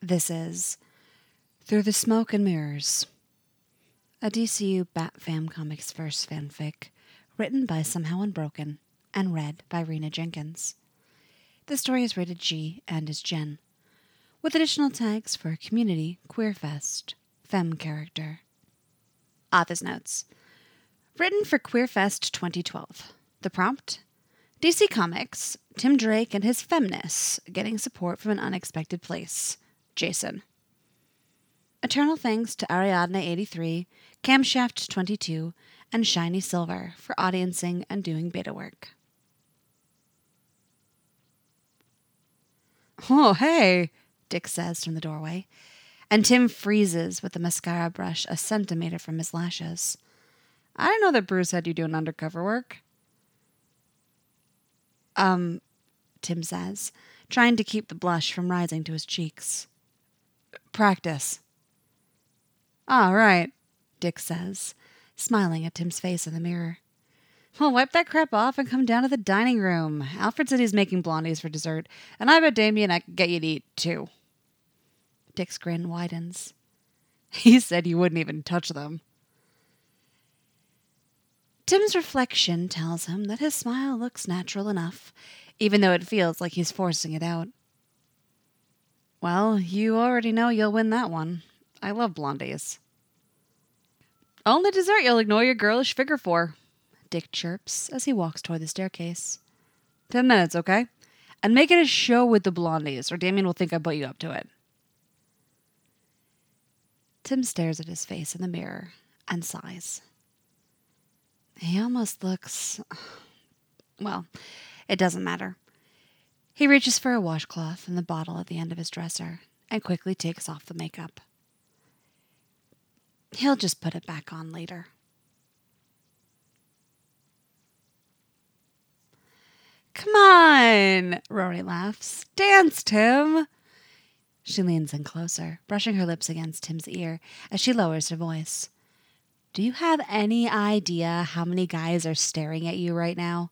This is Through the Smoke and Mirrors, a DCU Bat Fam Comics first fanfic, written by Somehow Unbroken and read by Rena Jenkins. The story is rated G and is Gen, with additional tags for Community, Queerfest, Femme Character. Author's Notes. Written for Queerfest 2012. The prompt? DC Comics, Tim Drake and his femness getting support from an unexpected place. Jason. Eternal thanks to Ariadne83, Camshaft22, and Shiny Silver for audiencing and doing beta work. Oh, hey, Dick says from the doorway, and Tim freezes with the mascara brush a centimeter from his lashes. I didn't know that Bruce had you doing undercover work. Tim says, trying to keep the blush from rising to his cheeks. Practice. All right, Dick says, smiling at Tim's face in the mirror. Well, wipe that crap off and come down to the dining room. Alfred said he's making blondies for dessert, and I bet Damien I could get you to eat, too. Dick's grin widens. He said you wouldn't even touch them. Tim's reflection tells him that his smile looks natural enough, even though it feels like he's forcing it out. Well, you already know you'll win that one. I love blondies. Only dessert you'll ignore your girlish figure for, Dick chirps as he walks toward the staircase. 10 minutes, okay? And make it a show with the blondies, or Damien will think I put you up to it. Tim stares at his face in the mirror and sighs. He almost looks... Well, it doesn't matter. He reaches for a washcloth and the bottle at the end of his dresser and quickly takes off the makeup. He'll just put it back on later. Come on, Rory laughs. Dance, Tim. She leans in closer, brushing her lips against Tim's ear as she lowers her voice. Do you have any idea how many guys are staring at you right now?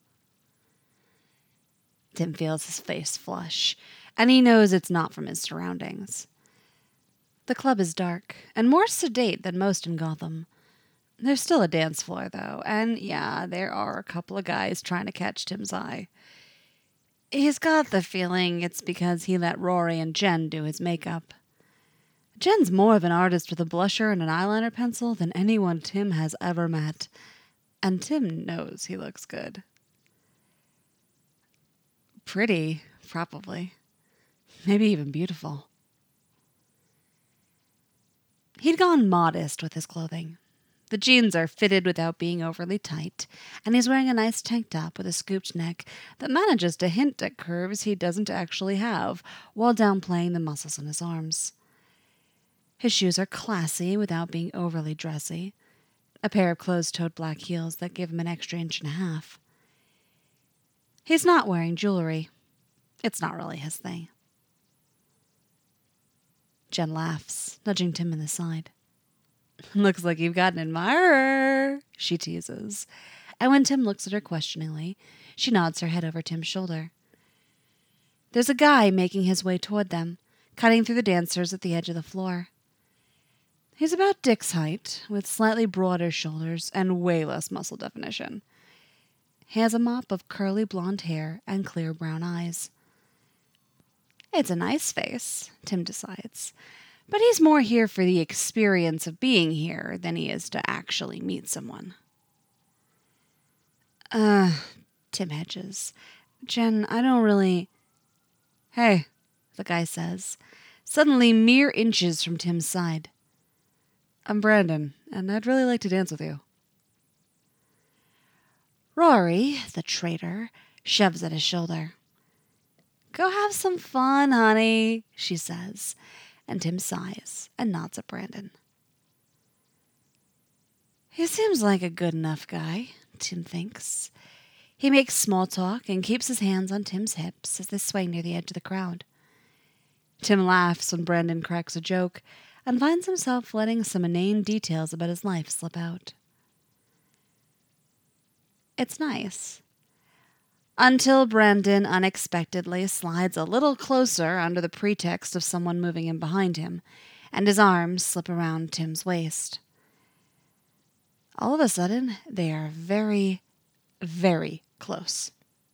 Tim feels his face flush, and he knows it's not from his surroundings. The club is dark, and more sedate than most in Gotham. There's still a dance floor, though, and yeah, there are a couple of guys trying to catch Tim's eye. He's got the feeling it's because he let Rory and Jen do his makeup. Jen's more of an artist with a blusher and an eyeliner pencil than anyone Tim has ever met, and Tim knows he looks good. Pretty, probably. Maybe even beautiful. He'd gone modest with his clothing. The jeans are fitted without being overly tight, and he's wearing a nice tank top with a scooped neck that manages to hint at curves he doesn't actually have, while downplaying the muscles in his arms. His shoes are classy without being overly dressy, a pair of closed-toed black heels that give him an extra inch and a half. He's not wearing jewelry. It's not really his thing. Jen laughs, nudging Tim in the side. Looks like you've got an admirer, she teases. And when Tim looks at her questioningly, she nods her head over Tim's shoulder. There's a guy making his way toward them, cutting through the dancers at the edge of the floor. He's about Dick's height, with slightly broader shoulders and way less muscle definition. He has a mop of curly blonde hair and clear brown eyes. It's a nice face, Tim decides, but he's more here for the experience of being here than he is to actually meet someone. Tim hedges. Jen, I don't really... Hey, the guy says, suddenly mere inches from Tim's side. I'm Brandon, and I'd really like to dance with you. Rory, the traitor, shoves at his shoulder. Go have some fun, honey, she says, and Tim sighs and nods at Brandon. He seems like a good enough guy, Tim thinks. He makes small talk and keeps his hands on Tim's hips as they sway near the edge of the crowd. Tim laughs when Brandon cracks a joke and finds himself letting some inane details about his life slip out. It's nice. until Brandon unexpectedly slides a little closer under the pretext of someone moving in behind him, and his arms slip around Tim's waist. All of a sudden, they are very, very close.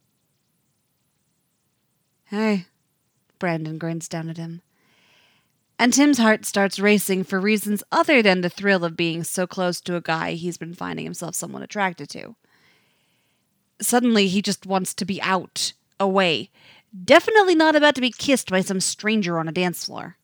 "Hey," Brandon grins down at him. And Tim's heart starts racing for reasons other than the thrill of being so close to a guy he's been finding himself somewhat attracted to. Suddenly, he just wants to be out, away. Definitely not about to be kissed by some stranger on a dance floor.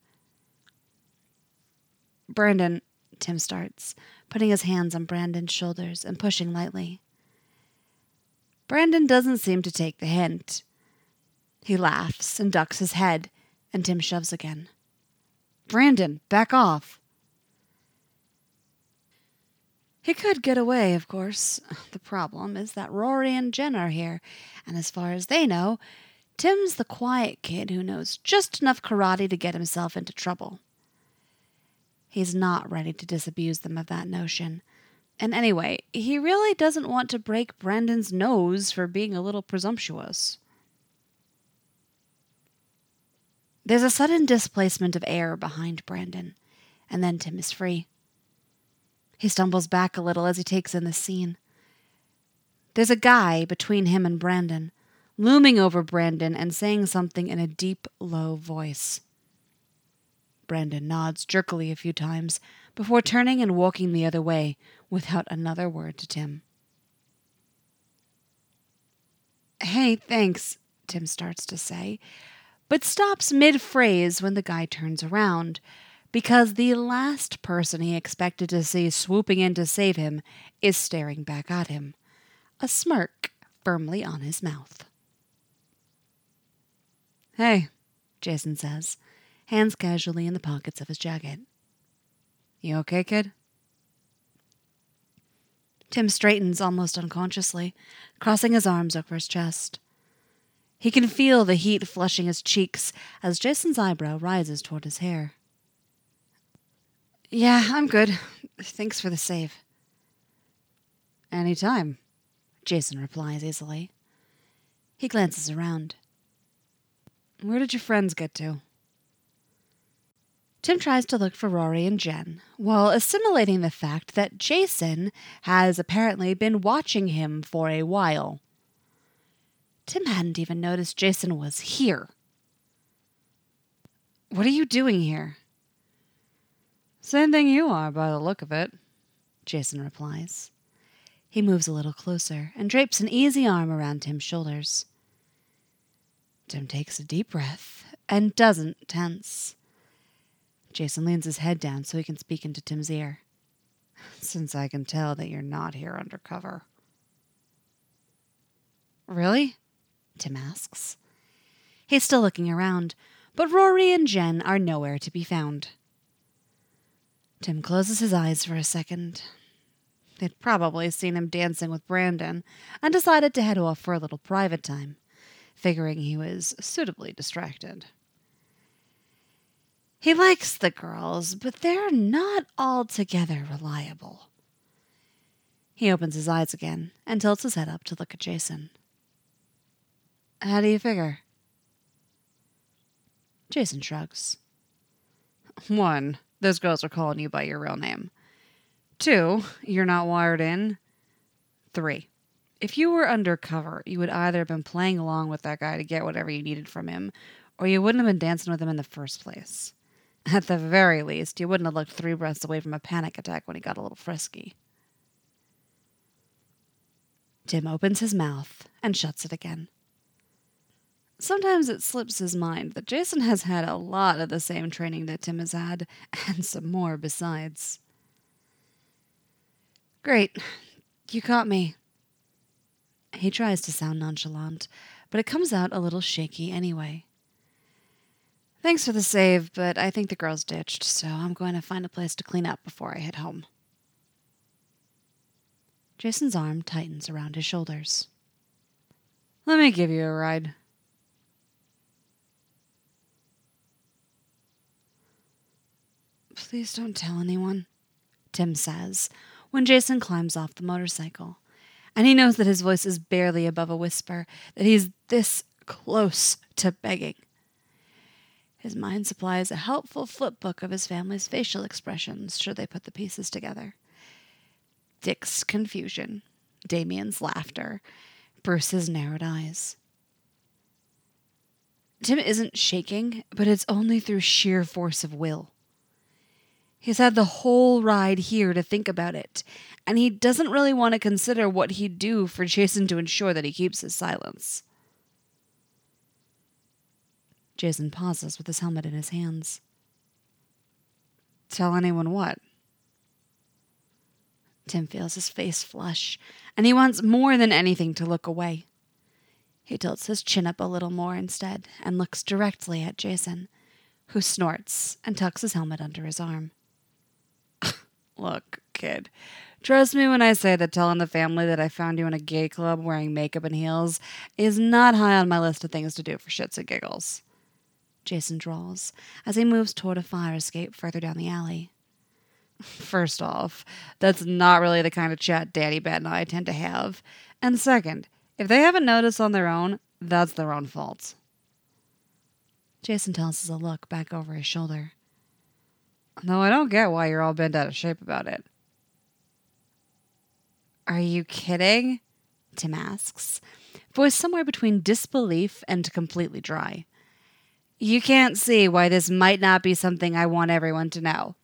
"Brandon," Tim starts, putting his hands on Brandon's shoulders and pushing lightly. Brandon doesn't seem to take the hint. He laughs and ducks his head, and Tim shoves again. "Brandon, back off." He could get away, of course. The problem is that Rory and Jen are here, and as far as they know, Tim's the quiet kid who knows just enough karate to get himself into trouble. He's not ready to disabuse them of that notion. And anyway, he really doesn't want to break Brandon's nose for being a little presumptuous. There's a sudden displacement of air behind Brandon, and then Tim is free. He stumbles back a little as he takes in the scene. There's a guy between him and Brandon, looming over Brandon and saying something in a deep, low voice. Brandon nods jerkily a few times before turning and walking the other way without another word to Tim. "Hey, thanks," Tim starts to say, but stops mid-phrase when the guy turns around, because the last person he expected to see swooping in to save him is staring back at him, a smirk firmly on his mouth. "Hey," Jason says, hands casually in the pockets of his jacket. "You okay, kid?" Tim straightens almost unconsciously, crossing his arms over his chest. He can feel the heat flushing his cheeks as Jason's eyebrow rises toward his hair. "Yeah, I'm good. Thanks for the save." "Anytime," Jason replies easily. He glances around. "Where did your friends get to?" Tim tries to look for Rory and Jen, while assimilating the fact that Jason has apparently been watching him for a while. Tim hadn't even noticed Jason was here. "What are you doing here?" "Same thing you are, by the look of it," Jason replies. He moves a little closer and drapes an easy arm around Tim's shoulders. Tim takes a deep breath and doesn't tense. Jason leans his head down so he can speak into Tim's ear. "Since I can tell that you're not here undercover." "Really?" Tim asks. He's still looking around, but Rory and Jen are nowhere to be found. Tim closes his eyes for a second. They'd probably seen him dancing with Brandon and decided to head off for a little private time, figuring he was suitably distracted. He likes the girls, but they're not altogether reliable. He opens his eyes again and tilts his head up to look at Jason. "How do you figure?" Jason shrugs. 1, those girls are calling you by your real name. 2, you're not wired in. 3, if you were undercover, you would either have been playing along with that guy to get whatever you needed from him, or you wouldn't have been dancing with him in the first place. At the very least, you wouldn't have looked 3 breaths away from a panic attack when he got a little frisky. Tim opens his mouth and shuts it again. Sometimes it slips his mind that Jason has had a lot of the same training that Tim has had, and some more besides. "Great. You caught me." He tries to sound nonchalant, but it comes out a little shaky anyway. "Thanks for the save, but I think the girl's ditched, so I'm going to find a place to clean up before I head home." Jason's arm tightens around his shoulders. "Let me give you a ride." "Please don't tell anyone," Tim says when Jason climbs off the motorcycle, And he knows that his voice is barely above a whisper, that he's this close to begging. His mind supplies a helpful flipbook of his family's facial expressions should they put the pieces together. Dick's confusion, Damien's laughter, Bruce's narrowed eyes. Tim isn't shaking, but it's only through sheer force of will. He's had the whole ride here to think about it, and he doesn't really want to consider what he'd do for Jason to ensure that he keeps his silence. Jason pauses with his helmet in his hands. Tell anyone what? Tim feels his face flush, and he wants more than anything to look away. He tilts his chin up a little more instead and looks directly at Jason, who snorts and tucks his helmet under his arm. Look, kid, trust me when I say that telling the family that I found you in a gay club wearing makeup and heels is not high on my list of things to do for shits and giggles, Jason drawls as he moves toward a fire escape further down the alley. First off, that's not really the kind of chat Daddy Bat and I tend to have. And second, if they haven't noticed on their own, that's their own fault. Jason tosses a look back over his shoulder. No, I don't get why you're all bent out of shape about it. Are you kidding? Tim asks, voice somewhere between disbelief and completely dry. You can't see why this might not be something I want everyone to know.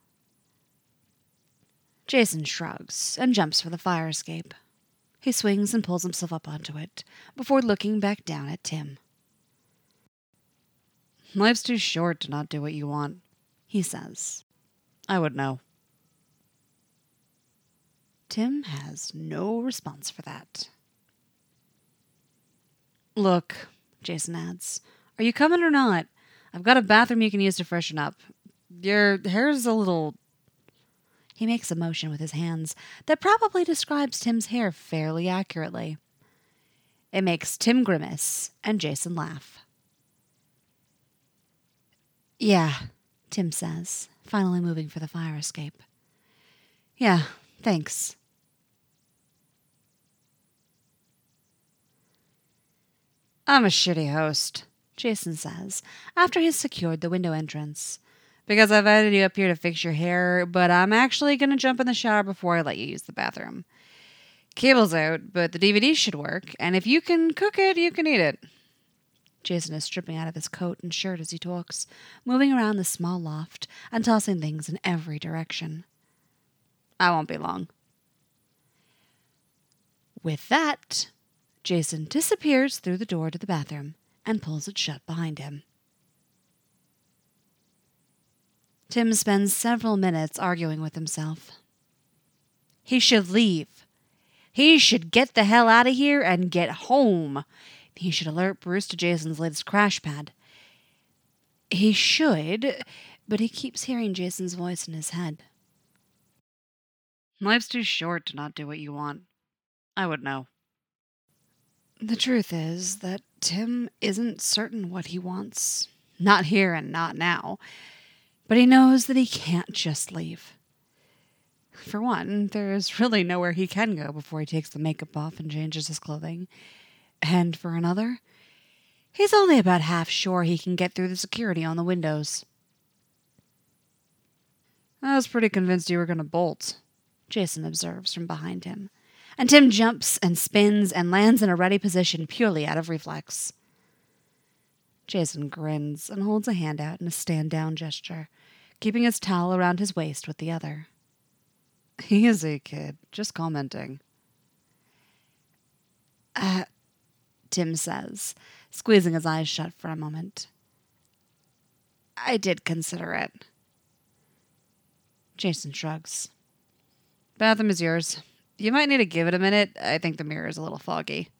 Jason shrugs and jumps for the fire escape. He swings and pulls himself up onto it before looking back down at Tim. Life's too short to not do what you want, he says. I would know. Tim has no response for that. Look, Jason adds, are you coming or not? I've got a bathroom you can use to freshen up. Your hair's a little... He makes a motion with his hands that probably describes Tim's hair fairly accurately. It makes Tim grimace and Jason laugh. Yeah, Tim says, finally moving for the fire escape. Yeah, thanks. I'm a shitty host, Jason says, after he's secured the window entrance. Because I've added you up here to fix your hair, but I'm actually going to jump in the shower before I let you use the bathroom. Cable's out, but the DVD should work, and if you can cook it, you can eat it. Jason is stripping out of his coat and shirt as he talks, moving around the small loft and tossing things in every direction. I won't be long. With that, Jason disappears through the door to the bathroom and pulls it shut behind him. Tim spends several minutes arguing with himself. He should leave. He should get the hell out of here and get home. He should alert Bruce to Jason's latest crash pad. He should, but he keeps hearing Jason's voice in his head. Life's too short to not do what you want. I would know. The truth is that Tim isn't certain what he wants. Not here and not now. But he knows that he can't just leave. For one, there is really nowhere he can go before he takes the makeup off and changes his clothing. And for another, he's only about half sure he can get through the security on the windows. I was pretty convinced you were going to bolt, Jason observes from behind him. And Tim jumps and spins and lands in a ready position purely out of reflex. Jason grins and holds a hand out in a stand-down gesture, keeping his towel around his waist with the other. Easy, kid. Just commenting. Tim says, squeezing his eyes shut for a moment. I did consider it. Jason shrugs. Bathroom is yours. You might need to give it a minute. I think the mirror is a little foggy.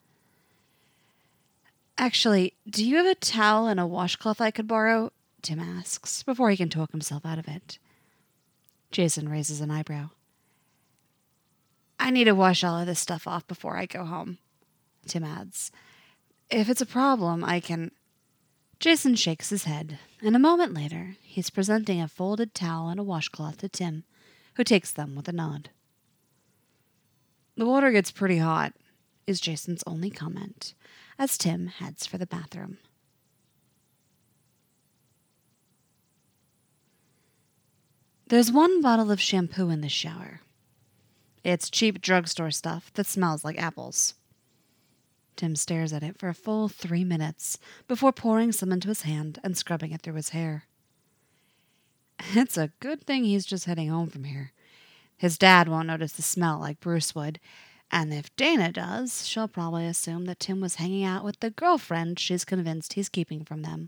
Actually, do you have a towel and a washcloth I could borrow? Tim asks, before he can talk himself out of it. Jason raises an eyebrow. I need to wash all of this stuff off before I go home, Tim adds. If it's a problem, I can... Jason shakes his head, and a moment later, he's presenting a folded towel and a washcloth to Tim, who takes them with a nod. The water gets pretty hot, is Jason's only comment as Tim heads for the bathroom. There's one bottle of shampoo in the shower. It's cheap drugstore stuff that smells like apples. Tim stares at it for a full 3 minutes before pouring some into his hand and scrubbing it through his hair. It's a good thing he's just heading home from here. His dad won't notice the smell like Bruce would, and if Dana does, she'll probably assume that Tim was hanging out with the girlfriend she's convinced he's keeping from them.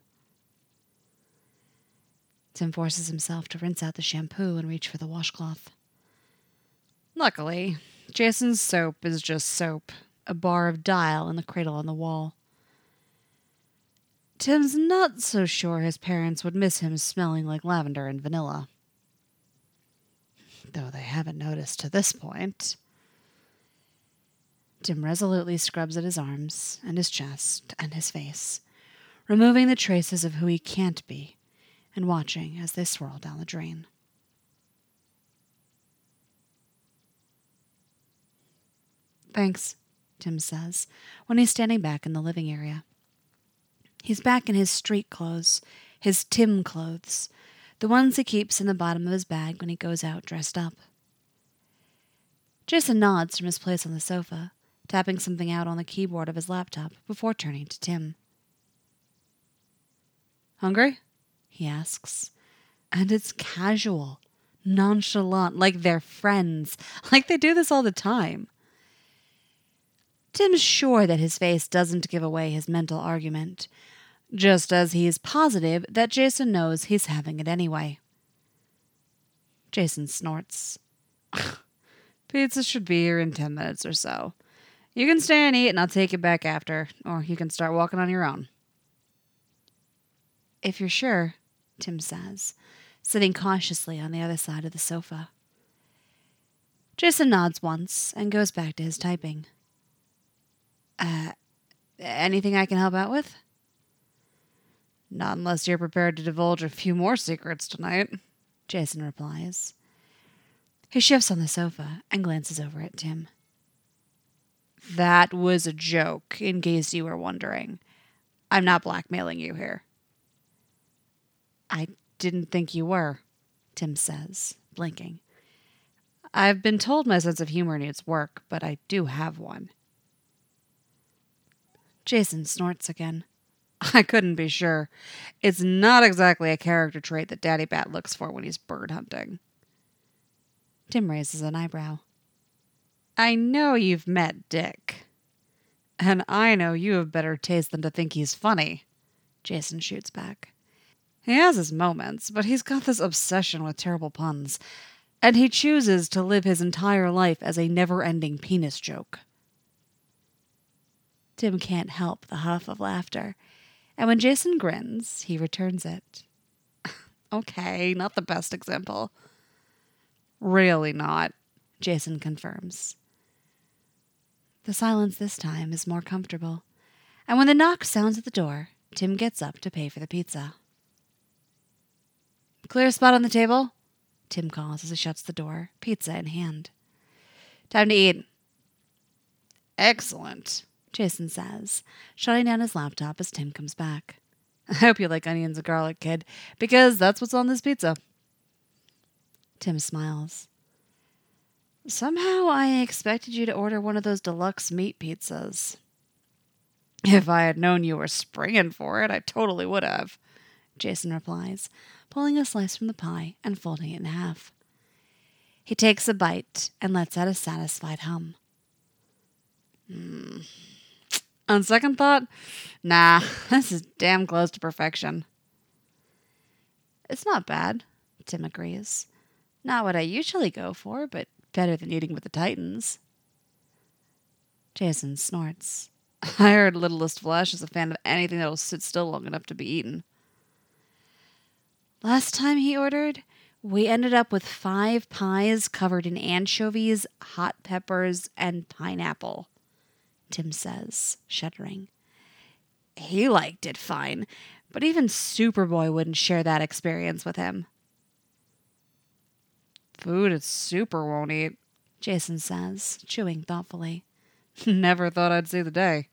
Tim forces himself to rinse out the shampoo and reach for the washcloth. Luckily, Jason's soap is just soap, a bar of dial in the cradle on the wall. Tim's not so sure his parents would miss him smelling like lavender and vanilla. Though they haven't noticed to this point. Tim resolutely scrubs at his arms and his chest and his face, removing the traces of who he can't be and watching as they swirl down the drain. Thanks, Tim says, when he's standing back in the living area. He's back in his street clothes, his Tim clothes, the ones he keeps in the bottom of his bag when he goes out dressed up. Jason nods from his place on the sofa, tapping something out on the keyboard of his laptop before turning to Tim. Hungry? He asks. And it's casual, nonchalant, like they're friends, like they do this all the time. Tim's sure that his face doesn't give away his mental argument, just as he is positive that Jason knows he's having it anyway. Jason snorts. Pizza should be here in 10 minutes or so. You can stay and eat and I'll take it back after, or you can start walking on your own. If you're sure, Tim says, sitting cautiously on the other side of the sofa. Jason nods once and goes back to his typing. Anything I can help out with? Not unless you're prepared to divulge a few more secrets tonight, Jason replies. He shifts on the sofa and glances over at Tim. That was a joke, in case you were wondering. I'm not blackmailing you here. I didn't think you were, Tim says, blinking. I've been told my sense of humor needs work, but I do have one. Jason snorts again. I couldn't be sure. It's not exactly a character trait that Daddy Bat looks for when he's bird hunting. Tim raises an eyebrow. I know you've met Dick. And I know you have better taste than to think he's funny, Jason shoots back. He has his moments, but he's got this obsession with terrible puns, and he chooses to live his entire life as a never-ending penis joke. Tim can't help the huff of laughter, and when Jason grins, he returns it. Okay, not the best example. Really not, Jason confirms. The silence this time is more comfortable, and when the knock sounds at the door, Tim gets up to pay for the pizza. Clear spot on the table? Tim calls as he shuts the door, pizza in hand. Time to eat. Excellent, Jason says, shutting down his laptop as Tim comes back. I hope you like onions and garlic, kid, because that's what's on this pizza. Tim smiles. Somehow I expected you to order one of those deluxe meat pizzas. If I had known you were springing for it, I totally would have, Jason replies, pulling a slice from the pie and folding it in half. He takes a bite and lets out a satisfied hum. On second thought, nah, this is damn close to perfection. It's not bad, Tim agrees. Not what I usually go for, but better than eating with the Titans. Jason snorts. I heard Littlest Flesh is a fan of anything that'll sit still long enough to be eaten. Last time he ordered, we ended up with 5 pies covered in anchovies, hot peppers, and pineapple, Tim says, shuddering. He liked it fine, but even Superboy wouldn't share that experience with him. Food is super won't eat, Jason says, chewing thoughtfully. Never thought I'd see the day.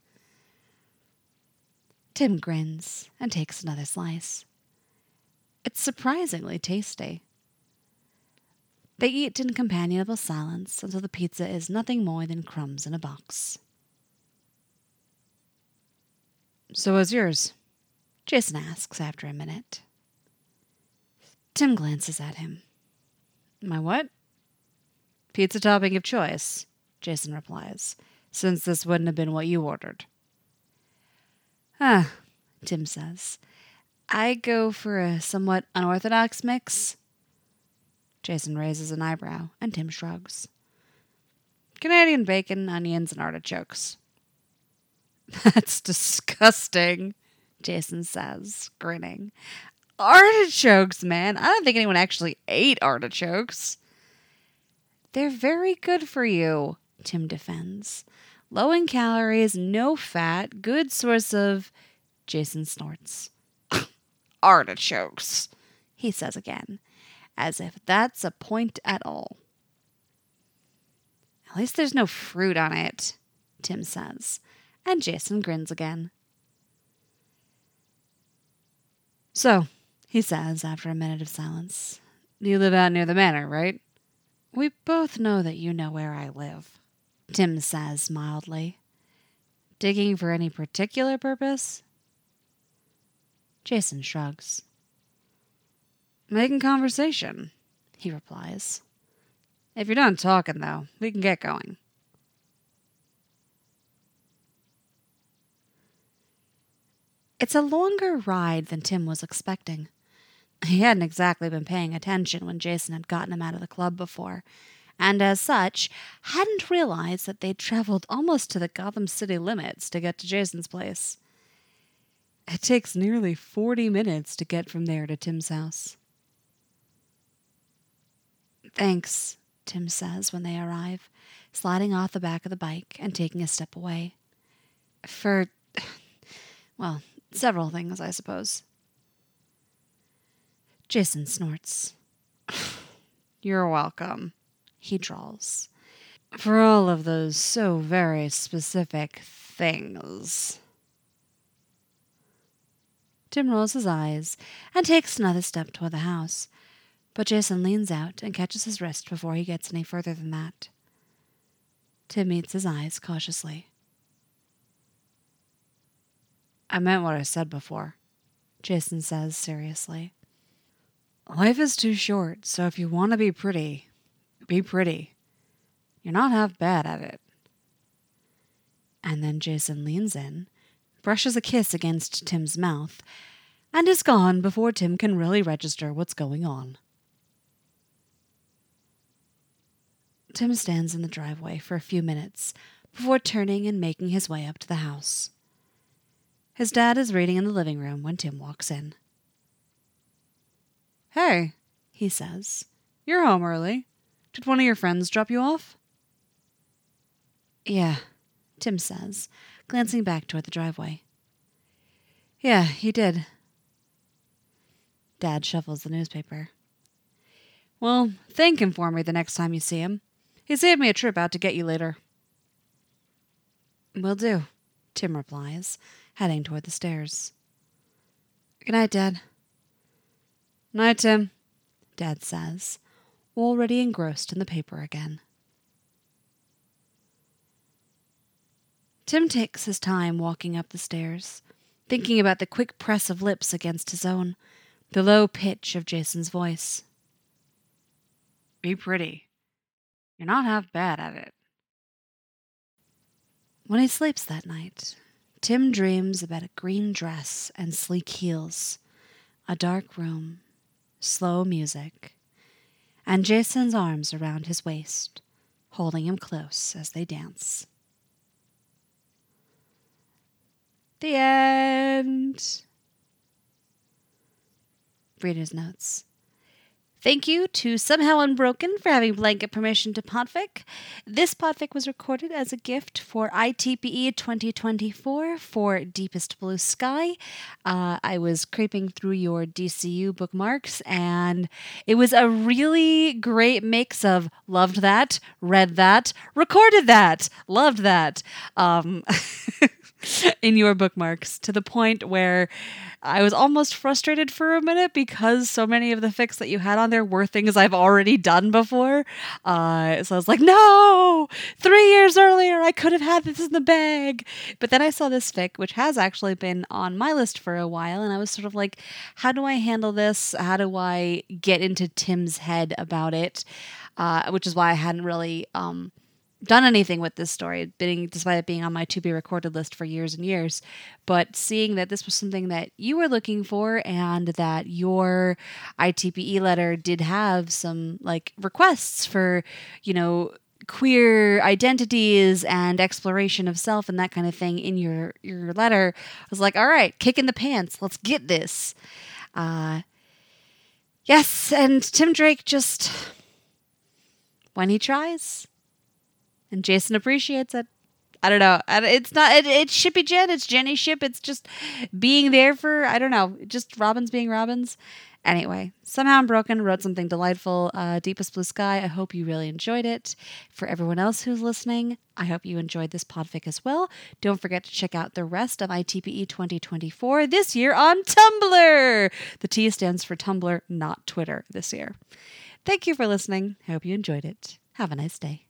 Tim grins and takes another slice. It's surprisingly tasty. They eat in companionable silence until the pizza is nothing more than crumbs in a box. So what's yours? Jason asks after a minute. Tim glances at him. My what? Pizza topping of choice, Jason replies, since this wouldn't have been what you ordered. Ah, Tim says. I go for a somewhat unorthodox mix. Jason raises an eyebrow, and Tim shrugs. Canadian bacon, onions, and artichokes. That's disgusting, Jason says, grinning. Artichokes, man. I don't think anyone actually ate artichokes. They're very good for you, Tim defends. Low in calories, no fat, good source of... Jason snorts. Artichokes, he says again, as if that's a point at all. At least there's no fruit on it, Tim says, and Jason grins again. So, he says after a minute of silence, you live out near the manor, right? We both know that you know where I live, Tim says mildly. Digging for any particular purpose? Jason shrugs. Making conversation, he replies. If you're done talking, though, we can get going. It's a longer ride than Tim was expecting. He hadn't exactly been paying attention when Jason had gotten him out of the club before, and as such, hadn't realized that they'd traveled almost to the Gotham City limits to get to Jason's place. It takes nearly 40 minutes to get from there to Tim's house. Thanks, Tim says when they arrive, sliding off the back of the bike and taking a step away. For, well, several things, I suppose. Jason snorts. You're welcome, he drawls. For all of those so very specific things. Tim rolls his eyes and takes another step toward the house, but Jason leans out and catches his wrist before he gets any further than that. Tim meets his eyes cautiously. I meant what I said before, Jason says seriously. Life is too short, so if you want to be pretty, be pretty. You're not half bad at it. And then Jason leans in, brushes a kiss against Tim's mouth, and is gone before Tim can really register what's going on. Tim stands in the driveway for a few minutes before turning and making his way up to the house. His dad is reading in the living room when Tim walks in. Hey, he says. You're home early. Did one of your friends drop you off? Yeah, Tim says, glancing back toward the driveway. Yeah, he did. Dad shuffles the newspaper. Well, thank him for me the next time you see him. He saved me a trip out to get you later. Will do, Tim replies, heading toward the stairs. Good night, Dad. Night, Tim, Dad says, already engrossed in the paper again. Tim takes his time walking up the stairs, thinking about the quick press of lips against his own, the low pitch of Jason's voice. Be pretty. You're not half bad at it. When he sleeps that night, Tim dreams about a green dress and sleek heels, a dark room, slow music, and Jason's arms around his waist, holding him close as they dance. The end. Reader's notes. Thank you to Somehow Unbroken for having blanket permission to podfic. This podfic was recorded as a gift for ITPE 2024 for Deepest Blue Sky. I was creeping through your DCU bookmarks, and it was a really great mix of loved that, read that, recorded that, loved that. In your bookmarks, to the point where I was almost frustrated for a minute because so many of the fics that you had on there were things I've already done before. So I was like, no, 3 years earlier, I could have had this in the bag. But then I saw this fic, which has actually been on my list for a while. And I was sort of like, how do I handle this? How do I get into Tim's head about it? Which is why I hadn't really done anything with this story, despite it being on my to be recorded list for years and years. But seeing that this was something that you were looking for, and that your ITPE letter did have some like requests for, queer identities and exploration of self and that kind of thing in your letter, I was like, all right, kick in the pants, let's get this. Yes, and Tim Drake just, when he tries, and Jason appreciates it. I don't know. It's not. It's Shippy Jen. It's Jenny Ship. It's just being there for, I don't know, just Robins being Robins. Anyway, Somehow Unbroken wrote something delightful. Deepest Blue Sky. I hope you really enjoyed it. For everyone else who's listening, I hope you enjoyed this podfic as well. Don't forget to check out the rest of ITPE 2024 this year on Tumblr. The T stands for Tumblr, not Twitter this year. Thank you for listening. I hope you enjoyed it. Have a nice day.